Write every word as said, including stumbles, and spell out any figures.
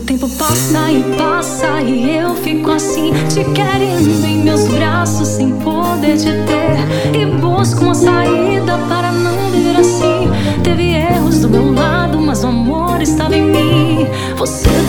tempo passa e passa e eu fico assim, te querendo em meus braços sem poder te ter. E busco uma saída para não viver assim. Teve erros do meu lado, mas o amor estava em mim. Você